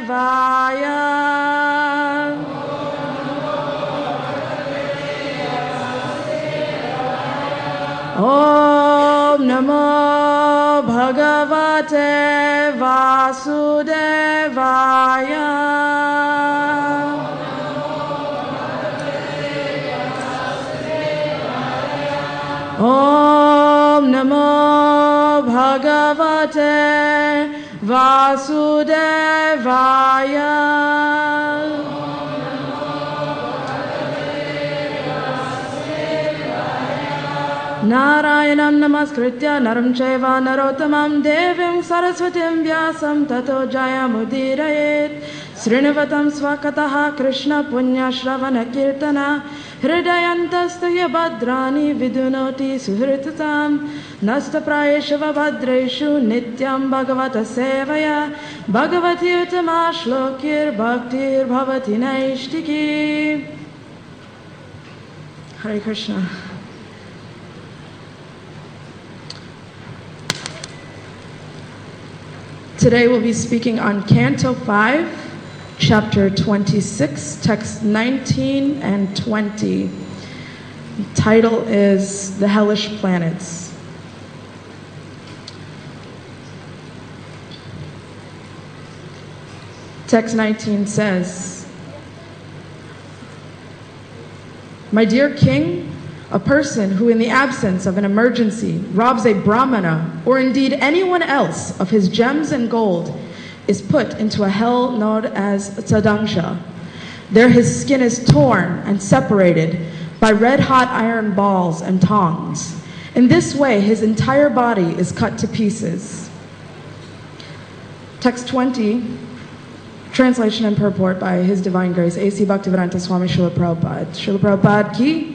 Om Namo Bhagavate Vasudevaya. Om Namo Bhagavate Vasudevaya. Narayanam namaskritya naram chaiva narottamam devim saraswatim vyasam tato jayamudirayet. Srinivatam swakataha Krishna punya shravana kirtana hridayantastaya bhadrani vidunoti suhritatam nasta prayeshava bhadreshu nityam bhagavata sevaya bhagavati utama shlokir bhaktir bhavati naishtiki. Hare Krishna. Today we'll be speaking on Canto 5, Chapter 26, Text 19 and 20. The title is The Hellish Planets. Text 19 says, My dear king, a person who in the absence of an emergency robs a brahmana or indeed anyone else of his gems and gold is put into a hell known as Tadangsha. There his skin is torn and separated by red-hot iron balls and tongs. In this way his entire body is cut to pieces. Text 20, translation and purport by His Divine Grace A.C. Bhaktivedanta Swami Srila Prabhupada. Srila Prabhupada ki?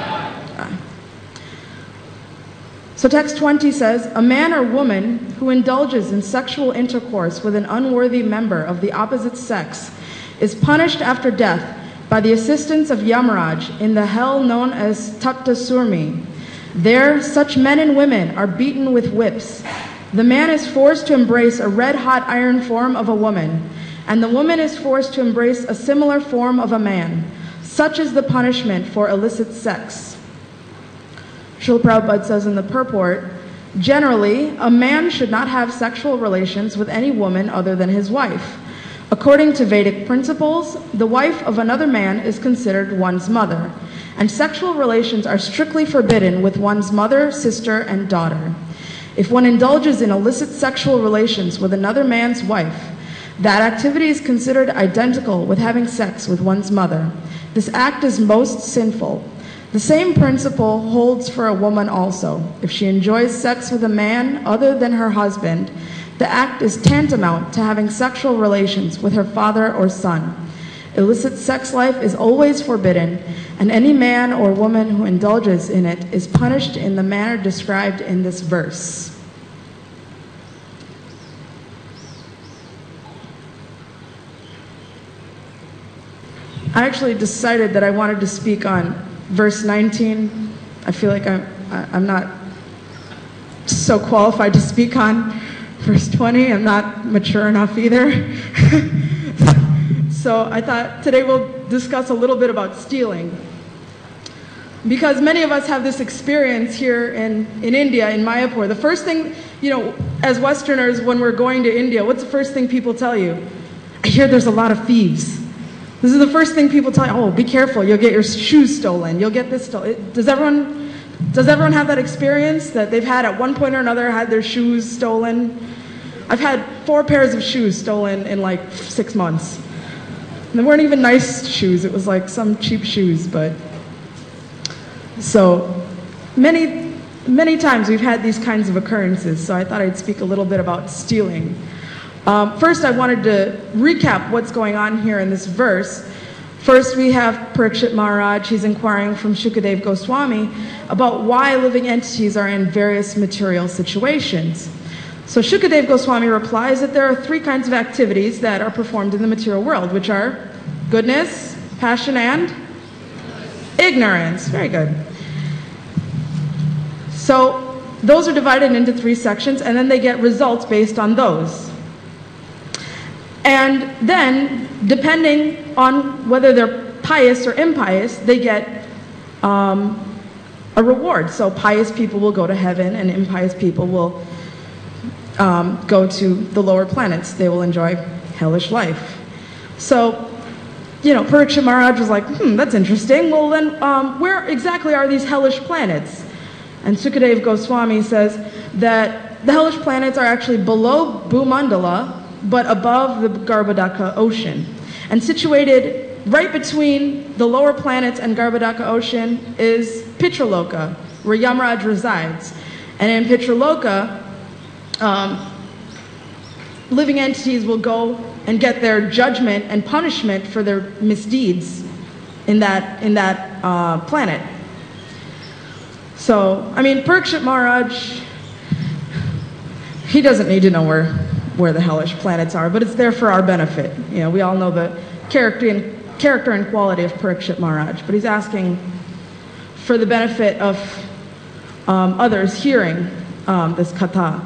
So text 20 says, a man or woman who indulges in sexual intercourse with an unworthy member of the opposite sex is punished after death by the assistance of Yamaraj in the hell known as Taptasurmi. There, such men and women are beaten with whips. The man is forced to embrace a red-hot iron form of a woman, and the woman is forced to embrace a similar form of a man. Such is the punishment for illicit sex. Srila Prabhupada says in the purport, generally, a man should not have sexual relations with any woman other than his wife. According to Vedic principles, the wife of another man is considered one's mother, and sexual relations are strictly forbidden with one's mother, sister, and daughter. If one indulges in illicit sexual relations with another man's wife, that activity is considered identical with having sex with one's mother. This act is most sinful. The same principle holds for a woman also. If she enjoys sex with a man other than her husband, the act is tantamount to having sexual relations with her father or son. Illicit sex life is always forbidden, and any man or woman who indulges in it is punished in the manner described in this verse. I actually decided that I wanted to speak on Verse 19, I feel like I'm not so qualified to speak on. Verse 20, I'm not mature enough either. So I thought today we'll discuss a little bit about stealing. Because many of us have this experience here in India, in Mayapur. The first thing, as Westerners, when we're going to India, what's the first thing people tell you? I hear there's a lot of thieves. This is the first thing people tell you, oh, be careful, you'll get your shoes stolen, you'll get this stolen. Does everyone have that experience that they've had at one point or another had their shoes stolen? I've had 4 pairs of shoes stolen in like 6 months. And they weren't even nice shoes, it was like some cheap shoes, but. So many times we've had these kinds of occurrences, so I thought I'd speak a little bit about stealing. First, I wanted to recap what's going on here in this verse. First, we have Parikshit Maharaj. He's inquiring from Shukadeva Goswami about why living entities are in various material situations. So Shukadeva Goswami replies that there are 3 kinds of activities that are performed in the material world, which are goodness, passion, and ignorance. Very good. So those are divided into 3 sections, and then they get results based on those. And then, depending on whether they're pious or impious, they get a reward. So pious people will go to heaven, and impious people will go to the lower planets. They will enjoy hellish life. So, Parikshit Maharaj was like, that's interesting. Well, then, where exactly are these hellish planets? And Sukadeva Goswami says that the hellish planets are actually below Bhumandala, but above the Garbhodaka ocean. And situated right between the lower planets and Garbhodaka ocean is Pitraloka, where Yamaraj resides. And in Pitraloka, living entities will go and get their judgment and punishment for their misdeeds in that planet. So, Parikshit Maharaj, he doesn't need to know where the hellish planets are, but it's there for our benefit. We all know the character and quality of Parikshit Maharaj, but he's asking for the benefit of others hearing this katha.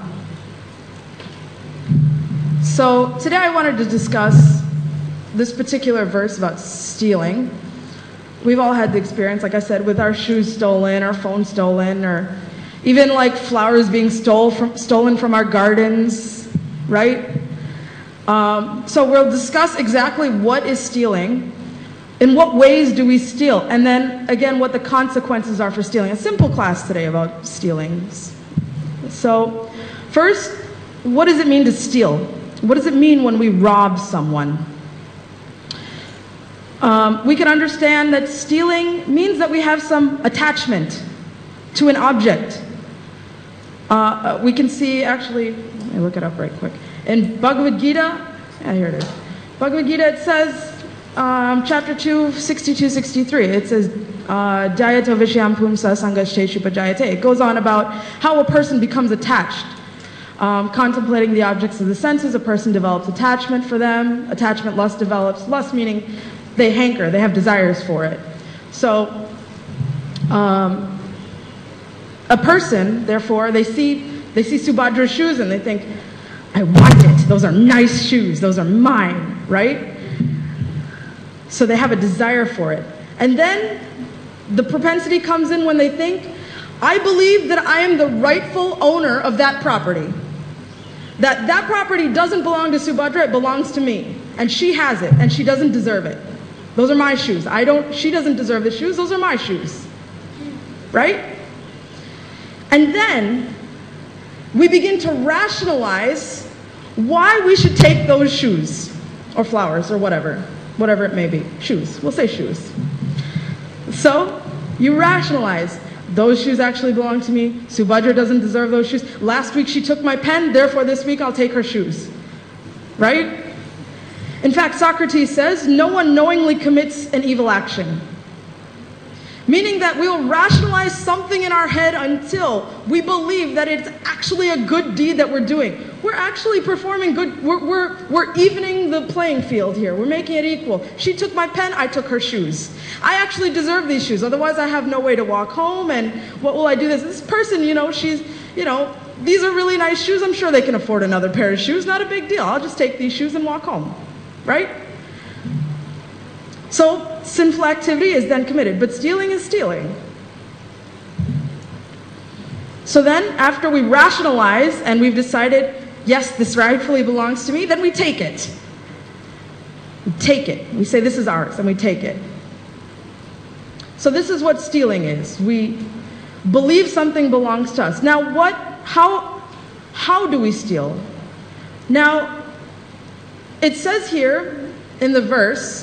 So today I wanted to discuss this particular verse about stealing. We've all had the experience, like I said, with our shoes stolen, our phone stolen, or even like flowers being stolen from our gardens, right? So we'll discuss exactly what is stealing, in what ways do we steal, and then again what the consequences are for stealing. A simple class today about stealings. So first, what does it mean to steal? What does it mean when we rob someone? We can understand that stealing means that we have some attachment to an object. We can see, actually, let me look it up right quick. In Bhagavad Gita, here it is. Bhagavad Gita, it says, chapter 2, 62-63, it says, Jayato Vishyam Pumsa Sangasheshu Pajayate. It goes on about how a person becomes attached. Contemplating the objects of the senses, a person develops attachment for them. Attachment, lust develops. Lust meaning they hanker, they have desires for it. So, a person, therefore, they see Subhadra's shoes and they think, I want it. Those are nice shoes. Those are mine, right? So they have a desire for it. And then the propensity comes in when they think, I believe that I am the rightful owner of that property. That property doesn't belong to Subhadra, it belongs to me. And she has it, and she doesn't deserve it. Those are my shoes. She doesn't deserve the shoes, those are my shoes. Right? And then we begin to rationalize why we should take those shoes, or flowers, or whatever it may be. Shoes, we'll say shoes. So, you rationalize, those shoes actually belong to me, Subhadra doesn't deserve those shoes, last week she took my pen, therefore this week I'll take her shoes. Right? In fact, Socrates says, no one knowingly commits an evil action. Meaning that we'll rationalize something in our head until we believe that it's actually a good deed that we're doing. We're actually performing good, we're evening the playing field here. We're making it equal. She took my pen, I took her shoes. I actually deserve these shoes, otherwise I have no way to walk home, and what will I do this person, these are really nice shoes, I'm sure they can afford another pair of shoes, not a big deal. I'll just take these shoes and walk home, right? So, sinful activity is then committed, but stealing is stealing. So then, after we rationalize and we've decided, yes, this rightfully belongs to me, then we take it. We take it. We say, this is ours, and we take it. So this is what stealing is. We believe something belongs to us. Now, how do we steal? Now, it says here in the verse,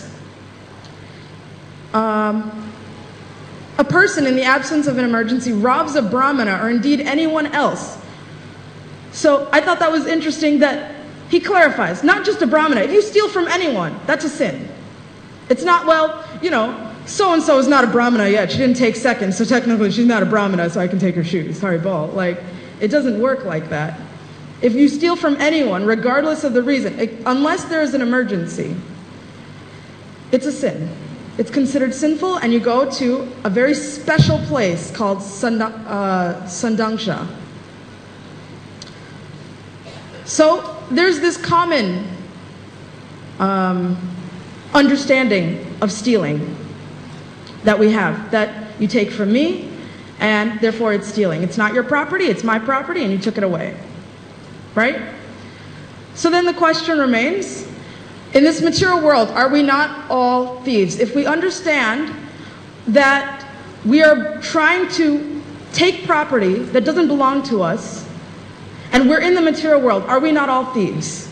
a person in the absence of an emergency robs a brahmana or indeed anyone else. So I thought that was interesting that he clarifies, not just a brahmana. If you steal from anyone, that's a sin. It's not, so-and-so is not a brahmana yet. She didn't take second, so technically she's not a brahmana, so I can take her shoes. Sorry, ball. It doesn't work like that. If you steal from anyone, regardless of the reason, unless there is an emergency, it's a sin. It's considered sinful, and you go to a very special place called Sandangsha. So there's this common understanding of stealing that we have, that you take from me, and therefore it's stealing. It's not your property, it's my property, and you took it away. Right? So then the question remains, in this material world, are we not all thieves? If we understand that we are trying to take property that doesn't belong to us, and we're in the material world, are we not all thieves?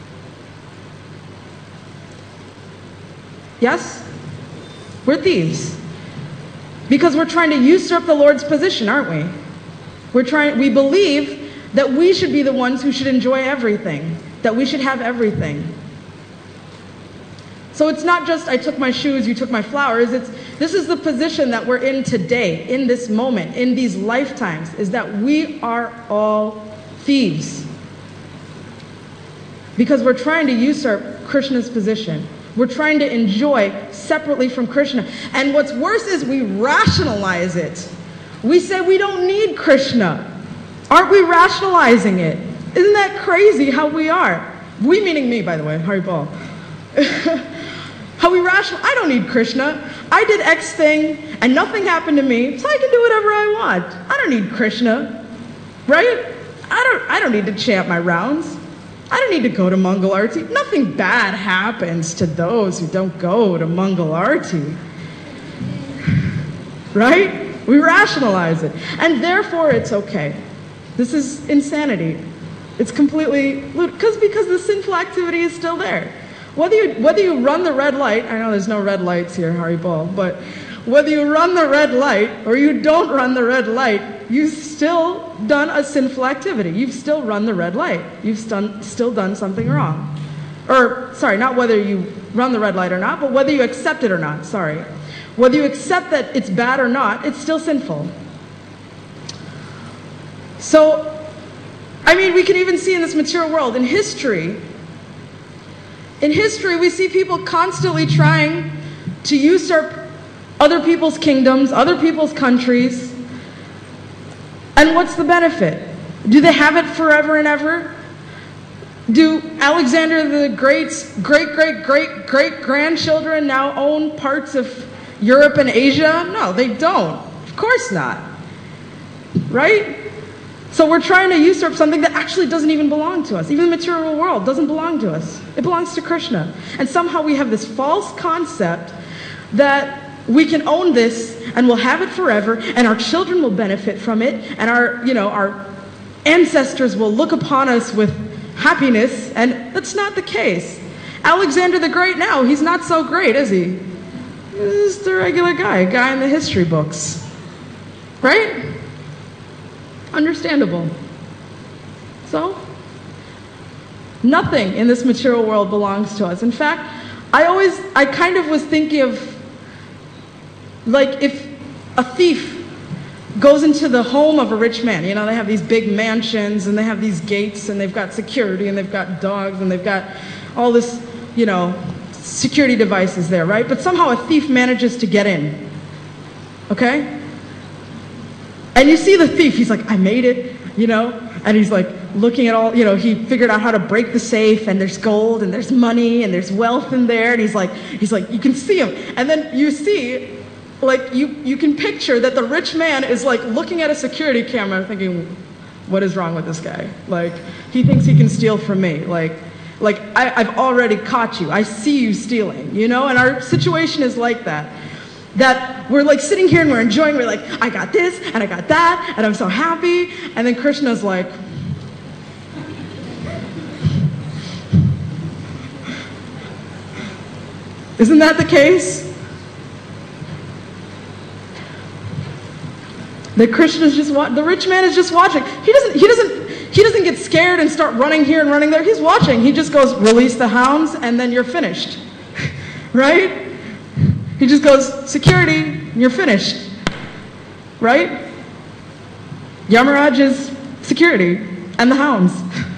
Yes? We're thieves. Because we're trying to usurp the Lord's position, aren't we? We believe that we should be the ones who should enjoy everything, that we should have everything. So it's not just, I took my shoes, you took my flowers. This is the position that we're in today, in this moment, in these lifetimes, is that we are all thieves. Because we're trying to usurp Krishna's position. We're trying to enjoy separately from Krishna. And what's worse is we rationalize it. We say we don't need Krishna. Aren't we rationalizing it? Isn't that crazy how we are? We meaning me, by the way, Haribol. How we I don't need Krishna. I did X thing and nothing happened to me, so I can do whatever I want. I don't need Krishna. Right? I don't need to chant my rounds. I don't need to go to Mangal Arati. Nothing bad happens to those who don't go to Mangal Arati. Right? We rationalize it. And therefore it's okay. This is insanity. It's completely, because the sinful activity is still there. Whether you run the red light, I know there's no red lights here, Haribol, but whether you run the red light or you don't run the red light, you've still done a sinful activity. You've still run the red light. You've still done something wrong. Or, sorry, not whether you run the red light or not, but whether you accept it or not, sorry. Whether you accept that it's bad or not, it's still sinful. So, I mean, we can even see in this material world, in history, we see people constantly trying to usurp other people's kingdoms, other people's countries. And what's the benefit? Do they have it forever and ever? Do Alexander the Great's great-great-great-great-grandchildren now own parts of Europe and Asia? No, they don't. Of course not. Right? So we're trying to usurp something that actually doesn't even belong to us. Even the material world doesn't belong to us. It belongs to Krishna. And somehow we have this false concept that we can own this and we'll have it forever and our children will benefit from it and our ancestors will look upon us with happiness, and that's not the case. Alexander the Great now, he's not so great, is he? He's just a regular guy, a guy in the history books. Right? Understandable. So, nothing in this material world belongs to us. In fact, I kind of was thinking of, like, if a thief goes into the home of a rich man, they have these big mansions and they have these gates and they've got security and they've got dogs and they've got all this, security devices there, right? But somehow a thief manages to get in. Okay? And you see the thief, he's like, I made it, and he's like looking at all, he figured out how to break the safe and there's gold and there's money and there's wealth in there, and he's like, you can see him. And then you see, like, you can picture that the rich man is like looking at a security camera thinking, what is wrong with this guy? Like, he thinks he can steal from me. Like I've already caught you. I see you stealing, And our situation is like that. That we're like sitting here and we're enjoying, we're like, I got this and I got that and I'm so happy. And then Krishna's like, isn't that the case? That Krishna's just the rich man is just watching. He doesn't get scared and start running here and running there. He's watching. He just goes, release the hounds and then you're finished. Right? He just goes, security, and you're finished. Right? Yamaraj is security and the hounds.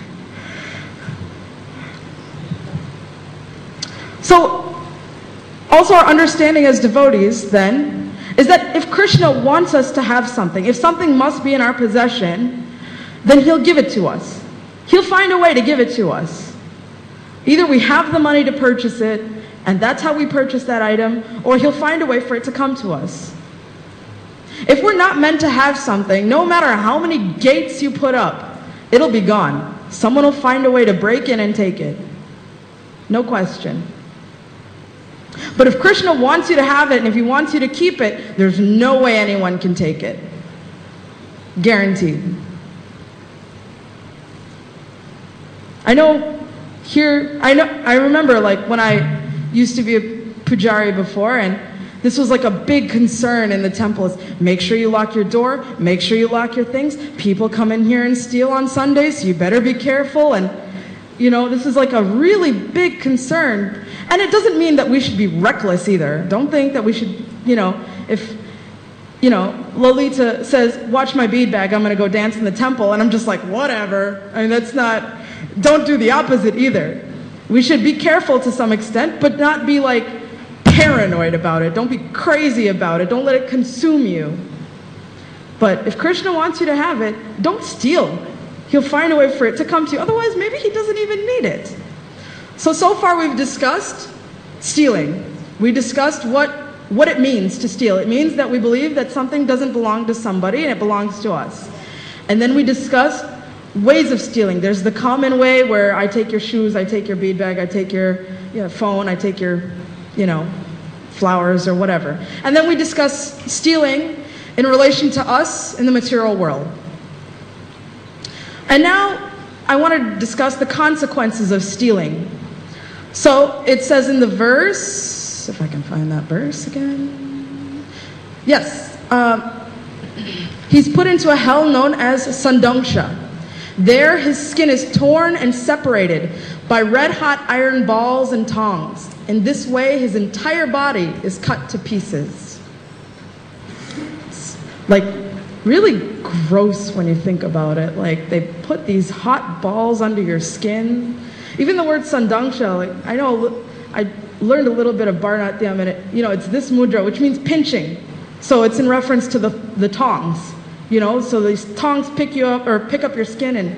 So, also our understanding as devotees, then, is that if Krishna wants us to have something, if something must be in our possession, then he'll give it to us. He'll find a way to give it to us. Either we have the money to purchase it, and that's how we purchase that item, or he'll find a way for it to come to us. If we're not meant to have something, no matter how many gates you put up, it'll be gone. Someone will find a way to break in and take it. No question. But if Krishna wants you to have it, and if he wants you to keep it, there's no way anyone can take it. Guaranteed. I remember like when I used to be a pujari before, and this was like a big concern in the temple, is make sure you lock your door, make sure you lock your things. People come in here and steal on Sundays, so you better be careful. And this is like a really big concern. And it doesn't mean that we should be reckless either. Don't think that we should, if Lolita says, watch my bead bag, I'm going to go dance in the temple, and I'm just like, whatever. I mean, don't do the opposite either. We should be careful to some extent, but not be like paranoid about it. Don't be crazy about it. Don't let it consume you. But if Krishna wants you to have it, don't steal. He'll find a way for it to come to you. Otherwise, maybe he doesn't even need it. So far we've discussed stealing. We discussed what it means to steal. It means that we believe that something doesn't belong to somebody and it belongs to us. And then we discussed ways of stealing. There's the common way where I take your shoes, I take your bead bag, I take your phone, I take your, flowers or whatever. And then we discuss stealing in relation to us in the material world. And now I want to discuss the consequences of stealing. So it says in the verse, if I can find that verse again. Yes. He's put into a hell known as Sandungsha. There his skin is torn and separated by red-hot iron balls and tongs. In this way, his entire body is cut to pieces. It's like really gross when you think about it. Like they put these hot balls under your skin. Even the word Sandungsha, I know I learned a little bit of Bharanatyam, and it's this mudra, which means pinching. So it's in reference to the tongs. So these tongs pick you up or pick up your skin, and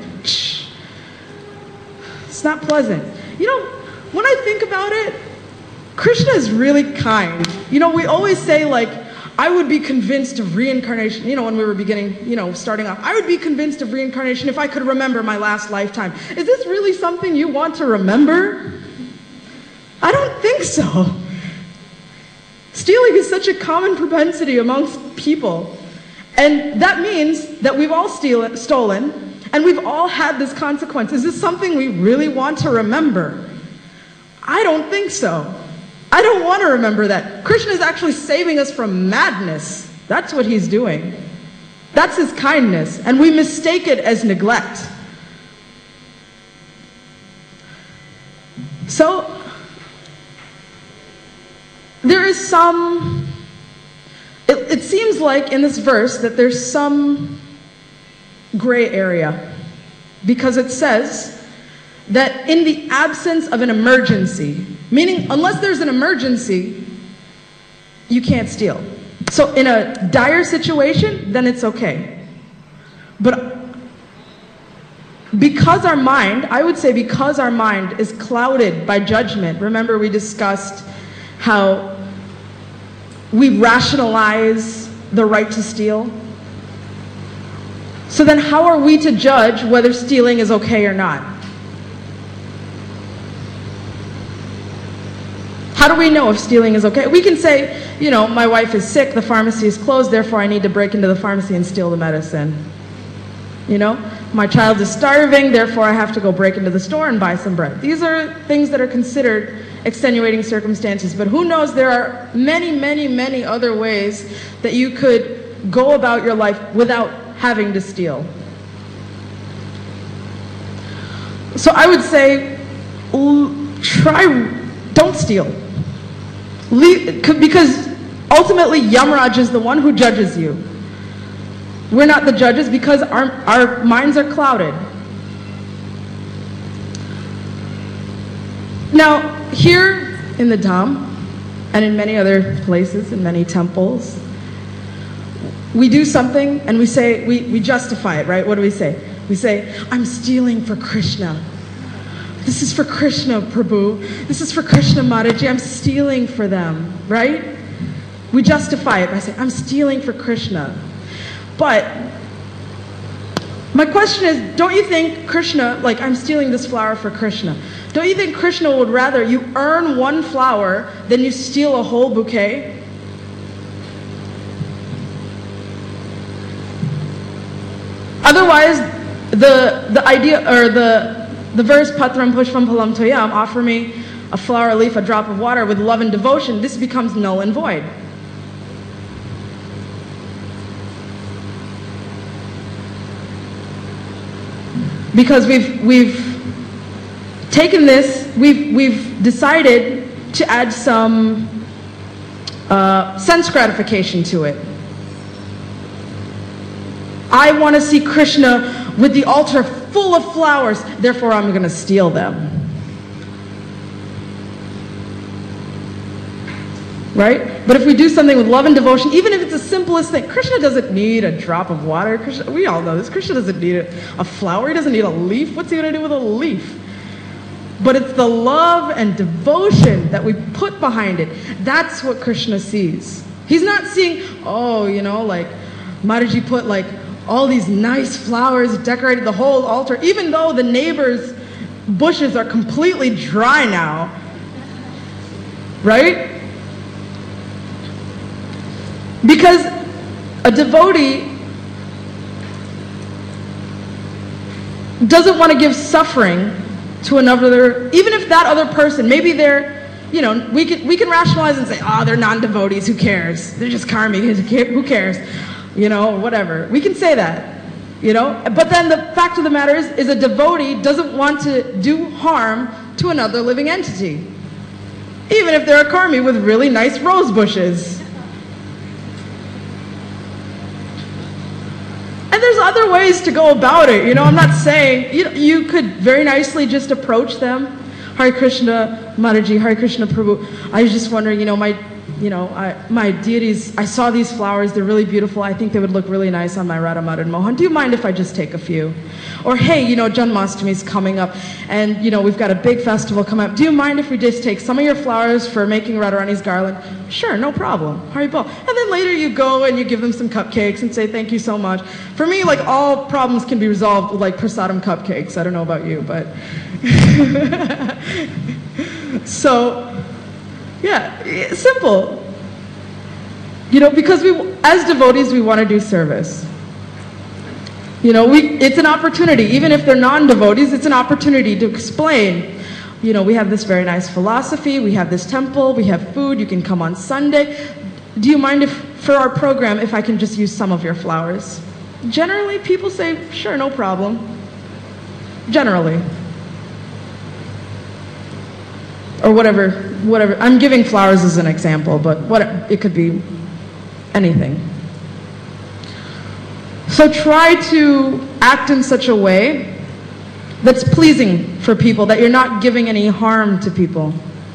it's not pleasant. When I think about it, Krishna is really kind. We always say like, I would be convinced of reincarnation. When we were starting off, I would be convinced of reincarnation if I could remember my last lifetime. Is this really something you want to remember? I don't think so. Stealing is such a common propensity amongst people. And that means that we've all stolen, and we've all had this consequence. Is this something we really want to remember? I don't think so. I don't want to remember that. Krishna is actually saving us from madness. That's what he's doing. That's his kindness, and we mistake it as neglect. So, there is some... It seems like in this verse that there's some gray area, because it says that in the absence of an emergency, meaning unless there's an emergency, you can't steal. So in a dire situation, then it's okay. But because our mind, I would say because our mind is clouded by judgment, remember we discussed how we rationalize the right to steal. So then how are we to judge whether stealing is okay or not? How do we know if stealing is okay? We can say, my wife is sick, the pharmacy is closed, therefore I need to break into the pharmacy and steal the medicine. My child is starving, therefore I have to go break into the store and buy some bread. These are things that are considered extenuating circumstances, but who knows, there are many, many, many other ways that you could go about your life without having to steal. So I would say, don't steal. Because ultimately Yamaraj is the one who judges you. We're not the judges because our minds are clouded. Now, here in the Dham, and in many other places, in many temples, we do something and we say, we justify it, right? What do we say? We say, I'm stealing for Krishna. This is for Krishna, Prabhu. This is for Krishna Mataji. I'm stealing for them, right? We justify it by saying, I'm stealing for Krishna. But my question is, don't you think Krishna, like I'm stealing this flower for Krishna, don't you think Krishna would rather you earn one flower than you steal a whole bouquet? Otherwise, the idea, or the verse, Patram Pushpam Palam Toyam, offer me a flower, a leaf, a drop of water with love and devotion, this becomes null and void. Because we've taken this, we've decided to add some sense gratification to it. I want to see Krishna with the altar full of flowers, therefore I'm going to steal them. Right? But if we do something with love and devotion, even if it's the simplest thing, Krishna doesn't need a drop of water. Krishna, we all know this. Krishna doesn't need a flower. He doesn't need a leaf. What's he going to do with a leaf? But it's the love and devotion that we put behind it. That's what Krishna sees. He's not seeing, oh, you know, like Mataji put like all these nice flowers, decorated the whole altar, even though the neighbors' bushes are completely dry now. Right? Because a devotee doesn't want to give suffering to another, even if that other person, maybe they're, you know, we can rationalize and say, oh, they're non-devotees, who cares? They're just karmic, who cares? You know, whatever. We can say that, you know. But then the fact of the matter is a devotee doesn't want to do harm to another living entity. Even if they're a karmi with really nice rose bushes. And there's other ways to go about it, you know. I'm not saying, you could very nicely just approach them. Hare Krishna, Mataji, Hare Krishna Prabhu. I was just wondering, my deities, I saw these flowers, they're really beautiful. I think they would look really nice on my Radha Madan Mohan. Do you mind if I just take a few? Or, hey, Janmashtami's coming up, and, we've got a big festival coming up. Do you mind if we just take some of your flowers for making Radharani's garland? Sure, no problem. Haribol. And then later you go and you give them some cupcakes and say, thank you so much. For me, like, all problems can be resolved with, like, prasadam cupcakes. I don't know about you, but... So... yeah, it's simple. Because as devotees, we want to do service. It's an opportunity. Even if they're non-devotees, it's an opportunity to explain. We have this very nice philosophy, we have this temple, we have food, you can come on Sunday. Do you mind if, for our program, if I can just use some of your flowers? Generally, people say, sure, no problem. Generally. Or whatever. I'm giving flowers as an example, but it could be anything. So try to act in such a way that's pleasing for people, that you're not giving any harm to people.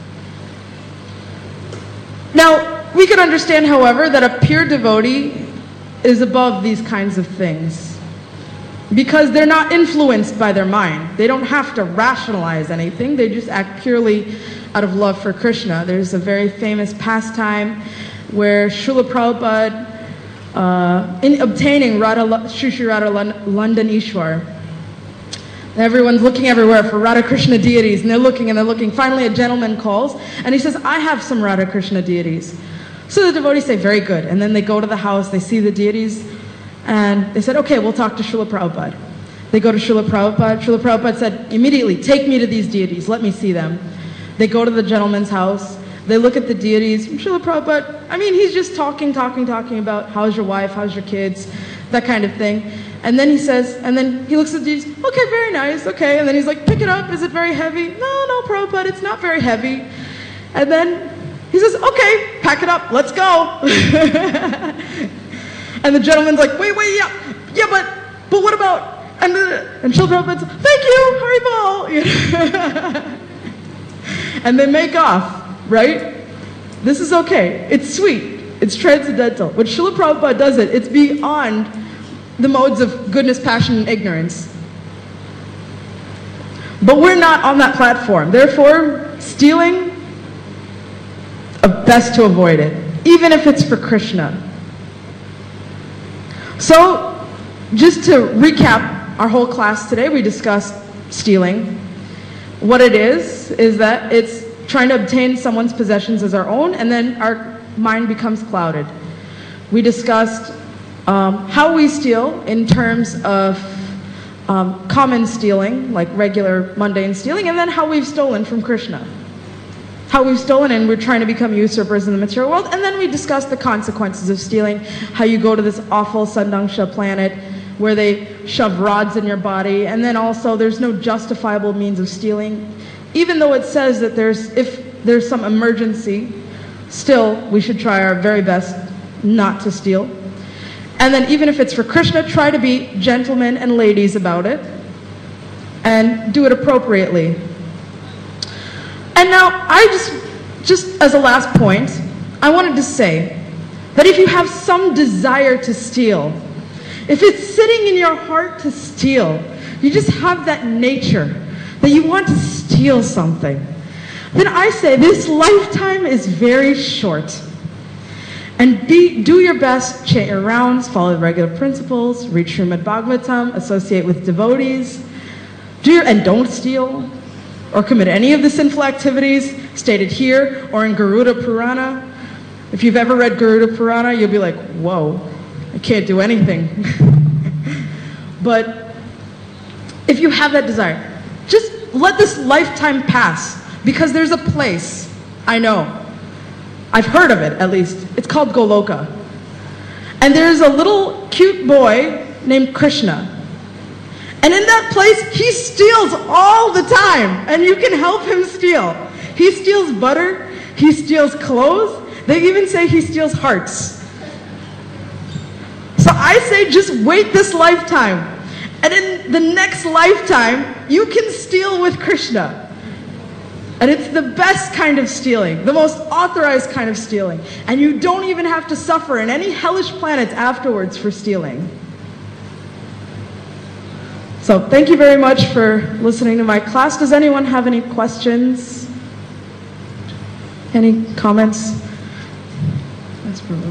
Now, we could understand, however, that a pure devotee is above these kinds of things, because they're not influenced by their mind. They don't have to rationalize anything. They just act purely out of love for Krishna. There's a very famous pastime where Srila Prabhupada, in obtaining Shri Radha London Ishwar, everyone's looking everywhere for Radha Krishna deities, and they're looking. Finally, a gentleman calls, and he says, I have some Radha Krishna deities. So the devotees say, very good. And then they go to the house, they see the deities, and they said, okay, we'll talk to Srila Prabhupada. They go to Srila Prabhupada. Srila Prabhupada said, immediately, take me to these deities, let me see them. They go to the gentleman's house, they look at the deities. Srila Prabhupada, he's just talking about how's your wife, how's your kids, that kind of thing. And then he says, and then he looks at the deities, okay, very nice, okay. And then he's like, pick it up, is it very heavy? No, Prabhupada, it's not very heavy. And then he says, okay, pack it up, let's go. And the gentleman's like, wait, yeah, but what about, and Srila Prabhupada says, thank you, Haribol. And they make off, right? This is okay. It's sweet. It's transcendental. When Srila Prabhupada does it, it's beyond the modes of goodness, passion, and ignorance. But we're not on that platform. Therefore, stealing, best to avoid it, even if it's for Krishna. So, just to recap our whole class today, we discussed stealing. What it is that it's trying to obtain someone's possessions as our own, and then our mind becomes clouded. We discussed how we steal in terms of common stealing, like regular mundane stealing, and then how we've stolen from Krishna. How we've stolen and we're trying to become usurpers in the material world, and then we discussed the consequences of stealing, how you go to this awful Sandangsha planet where they shove rods in your body, and then also there's no justifiable means of stealing. Even though it says that if there's some emergency, still we should try our very best not to steal. And then even if it's for Krishna, try to be gentlemen and ladies about it and do it appropriately. And now I just as a last point, I wanted to say that if you have some desire to steal, if it's sitting in your heart to steal, you just have that nature that you want to steal something, then I say this lifetime is very short. And do your best, chant your rounds, follow the regular principles, read Srimad Bhagavatam, associate with devotees, and don't steal or commit any of the sinful activities stated here or in Garuda Purana. If you've ever read Garuda Purana, you'll be like, whoa, I can't do anything. But if you have that desire, just let this lifetime pass, because there's a place, I know, I've heard of it at least, it's called Goloka. And there's a little cute boy named Krishna. And in that place, he steals all the time, and you can help him steal. He steals butter, he steals clothes, they even say he steals hearts. So I say just wait this lifetime, and in the next lifetime, you can steal with Krishna. And it's the best kind of stealing, the most authorized kind of stealing. And you don't even have to suffer in any hellish planets afterwards for stealing. So thank you very much for listening to my class. Does anyone have any questions? Any comments? That's Prabhu.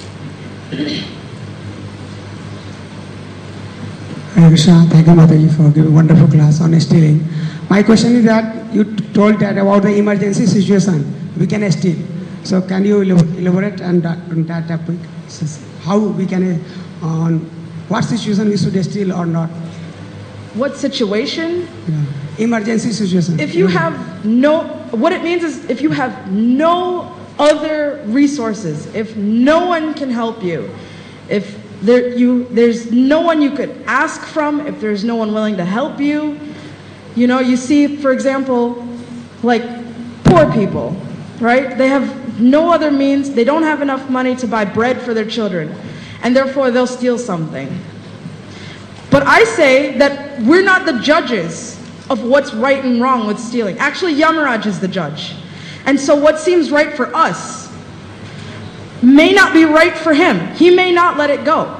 Hare Krishna, thank you Mataji for giving a wonderful class on stealing. My question is that you told that about the emergency situation, we can steal. So can you elaborate on that topic? How we can, on what situation we should steal or not? What situation? Yeah. Emergency situation. If you have what it means is if you have no other resources, if no one can help you, if there's no one you could ask from, if there's no one willing to help you. You know, you see, for example, like poor people, right? They have no other means, they don't have enough money to buy bread for their children, and therefore they'll steal something. But I say that we're not the judges of what's right and wrong with stealing. Actually, Yamaraj is the judge. And so what seems right for us may not be right for him. He may not let it go.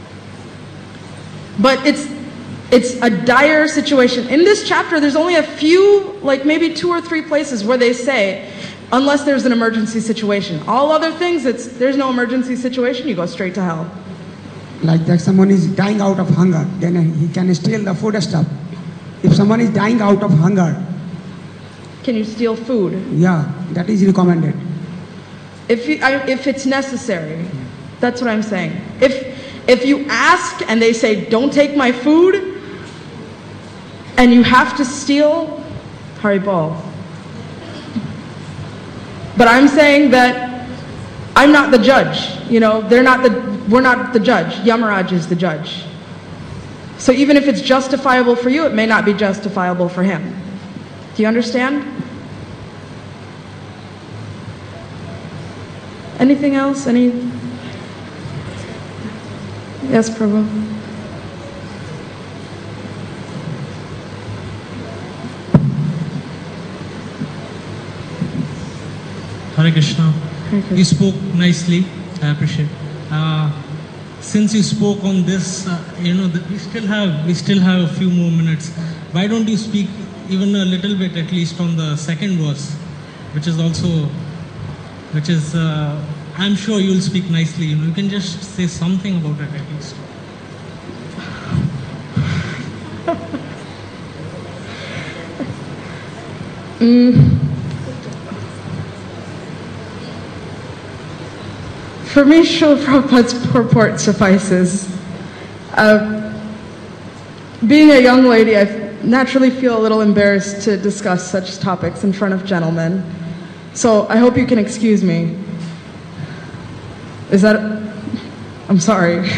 But it's a dire situation. In this chapter, there's only a few, like maybe 2 or 3 places where they say, unless there's an emergency situation. All other things, there's no emergency situation, you go straight to hell. Like that someone is dying out of hunger, then he can steal the food stuff. If someone is dying out of hunger, can you steal food? Yeah, that is recommended. If it's necessary, that's what I'm saying. If you ask and they say, don't take my food, and you have to steal, Haribol. But I'm saying that I'm not the judge. You know, we're not the judge. Yamaraj is the judge. So even if it's justifiable for you, it may not be justifiable for him. Do you understand? Anything else? Yes, Prabhu. Hare Krishna. You spoke nicely. I appreciate. Since you spoke on this, we still have a few more minutes. Why don't you speak even a little bit, at least on the second verse, which is I'm sure you'll speak nicely. You can just say something about it at least. For me, Srila Prabhupada's purport suffices. Being a young lady, I naturally feel a little embarrassed to discuss such topics in front of gentlemen. So I hope you can excuse me. I'm sorry.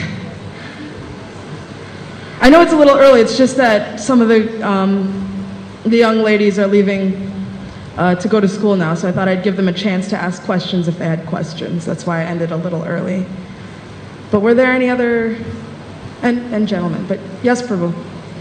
I know it's a little early, it's just that some of the young ladies are leaving to go to school now, so I thought I'd give them a chance to ask questions if they had questions. That's why I ended a little early. But were there any other, and gentlemen, but yes, Prabhu.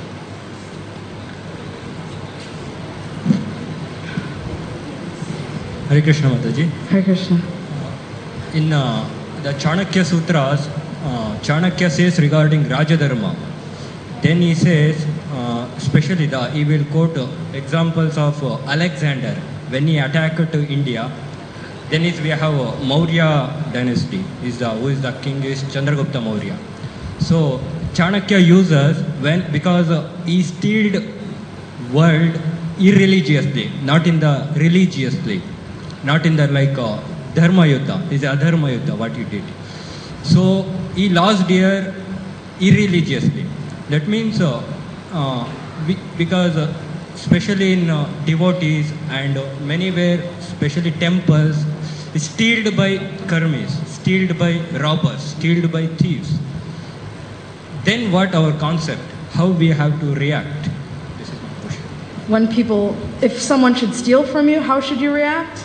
Hare Krishna Mataji. Hare Krishna. In the Chanakya Sutras, Chanakya says regarding Rajadharma. Then he says, especially he will quote examples of Alexander when he attacked to India. Then we have Maurya dynasty. Who is the king is Chandragupta Maurya. So Chanakya uses because he steered world irreligiously, not in the religiously, not in the Dharma Yuddha. Is Adharma Yuddha what he did. So he lost here irreligiously. That means because especially in devotees and many were especially temples stealed by karmis, stealed by robbers, stealed by thieves. Then what our concept? How we have to react? This is my question. If someone should steal from you, how should you react?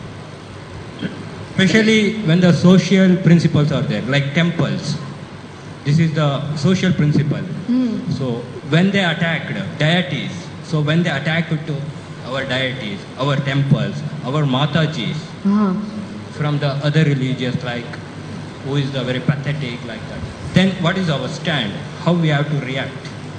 Especially when the social principles are there, like temples. This is the social principle. So when they attacked deities, so when they attacked to our deities, our temples, our Matajis, from the other religious, like who is the very pathetic like that, then what is our stand? How we have to react?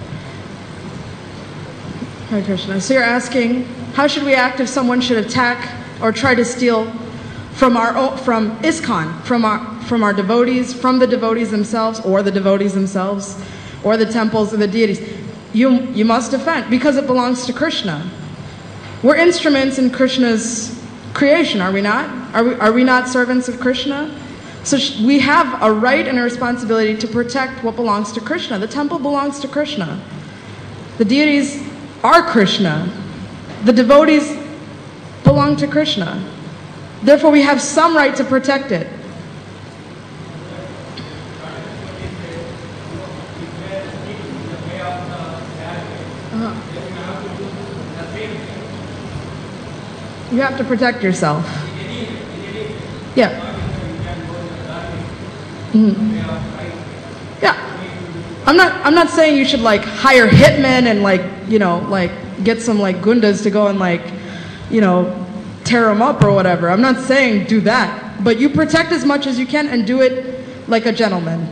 Hare Krishna. So you're asking, how should we act if someone should attack or try to steal from ISKCON, from our devotees, from the devotees themselves, or the devotees themselves, or the temples or the deities? You must defend, because it belongs to Krishna. We're instruments in Krishna's creation, are we not? Are we not servants of Krishna? So we have a right and a responsibility to protect what belongs to Krishna. The temple belongs to Krishna. The deities are Krishna. The devotees belong to Krishna. Therefore, we have some right to protect it. You have to protect yourself. Yeah. Yeah. I'm not saying you should hire hitmen and get some gundas to go and tear them up or whatever. I'm not saying do that, but you protect as much as you can and do it like a gentleman.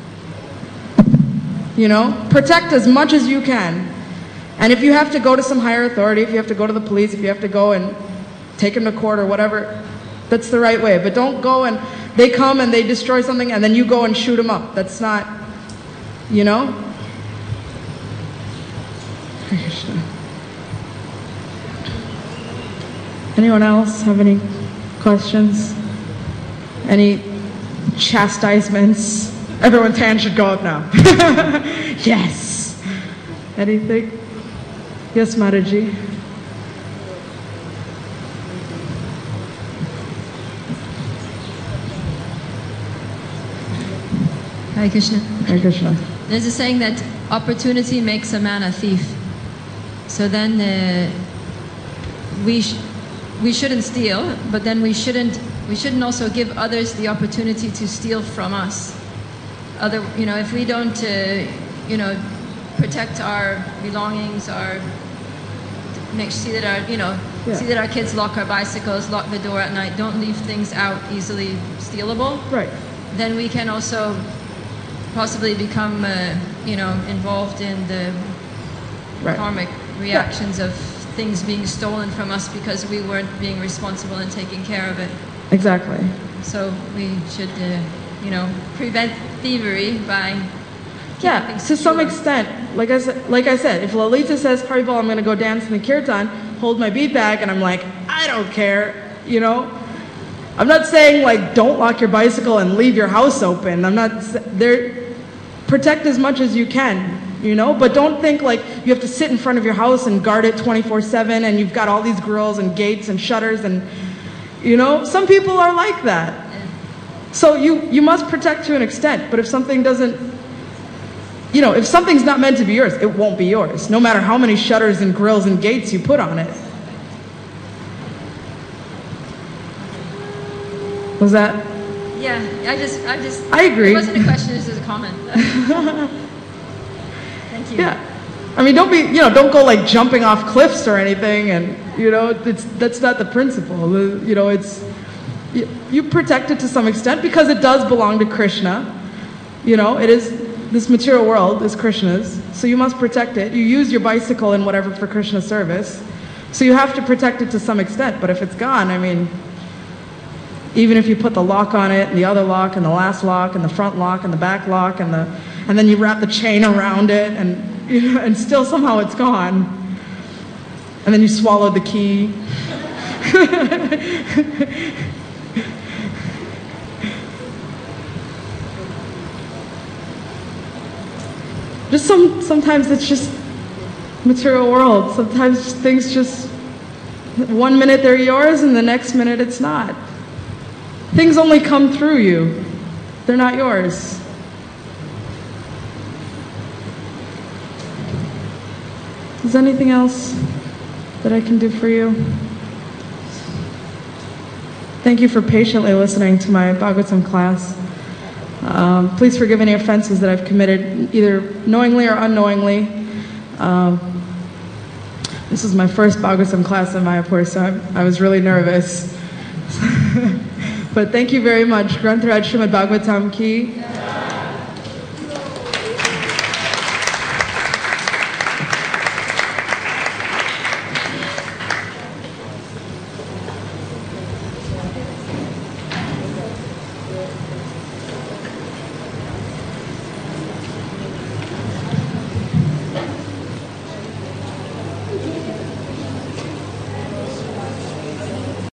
Protect as much as you can. And if you have to go to some higher authority, if you have to go to the police, if you have to go and take them to court or whatever, that's the right way. But don't go and they come and they destroy something and then you go and shoot them up. That's not, Anyone else have any questions? Any chastisements? Everyone's hand should go up now. Yes. Anything? Yes, Mataji. Hare Krishna. Hare Krishna. There's a saying that opportunity makes a man a thief. So then we shouldn't steal, but then we shouldn't also give others the opportunity to steal from us. If we don't, protect our belongings, see that our kids lock our bicycles, lock the door at night, don't leave things out easily stealable. Right. Then we can also possibly become, involved in the karmic reactions of things being stolen from us because we weren't being responsible and taking care of it. Exactly. So we should, prevent thievery by keeping Yeah, things to some secure. extent. Like I said, if Lalita says, Haribol, I'm going to go dance in the kirtan, hold my bead bag, and I'm like, I don't care, I'm not saying, like, don't lock your bicycle and leave your house open. I'm not, protect as much as you can, but don't think, like, you have to sit in front of your house and guard it 24/7, and you've got all these grills and gates and shutters, and, some people are like that. So you must protect to an extent, but if something doesn't, if something's not meant to be yours, it won't be yours, no matter how many shutters and grills and gates you put on it. Was that? Yeah, I agree. It wasn't a question, it was just a comment. Thank you. Yeah. I mean, don't go like jumping off cliffs or anything, and that's not the principle. You protect it to some extent because it does belong to Krishna. It is, this material world is Krishna's, so you must protect it. You use your bicycle and whatever for Krishna service, so you have to protect it to some extent. But if it's gone, I mean, even if you put the lock on it, and the other lock, and the last lock, and the front lock, and the back lock, and then you wrap the chain around it, and still somehow it's gone. And then you swallowed the key. Sometimes it's just material world. Sometimes things just, one minute they're yours, and the next minute it's not. Things only come through you. They're not yours. Is there anything else that I can do for you? Thank you for patiently listening to my Bhagavatam class. Please forgive any offenses that I've committed, either knowingly or unknowingly. This is my first Bhagavatam class in Mayapur, so I was really nervous. But thank you very much. Granth Raj Srimad Bhagavatam Ki.